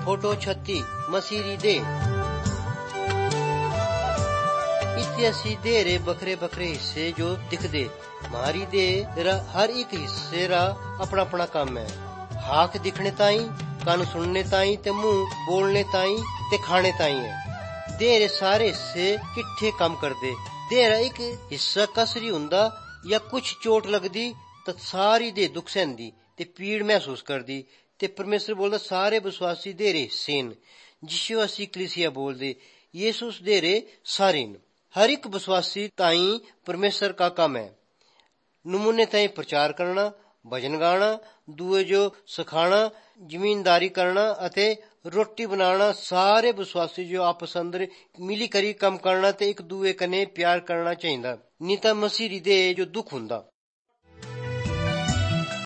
Photo 36 मसीह दी देह। इत्थे असी देह रे बखरे बखरे हिस्से जो दिखदे। म्हारी देह रा हर एक हिस्से रा अपना अपना काम है। हाथ दिखने ताई, कान सुनने ताई ते मुंह बोलने ताई ते खाने ताई है। देह रे सारे हिस्से किट्ठे काम करदे। देह रा एक हिस्सा कसरी हुंदा या कुछ चोट लगदी तो सारी देह दुख सहंदी ते पीड़ महसूस करदी। ते परमेश्वर बोलदा सारे विश्वासी देह रे हिस्से न, जिसो असी कलीसिया बोलदे। यीशु देह रे सारे न। हर एक विश्वासी ताई परमेश्वर का काम है। नमूने ताई प्रचार करना, भजन गाना, दूए जो सिखाना, जमींदारी करना अते रोटी बनाना। सारे विश्वासी जो आपस अंदर मिली करी काम करना ते एक दूए कने प्यार करना चाहिदा। नीता मसीह दी देह जो दुख हुंदा।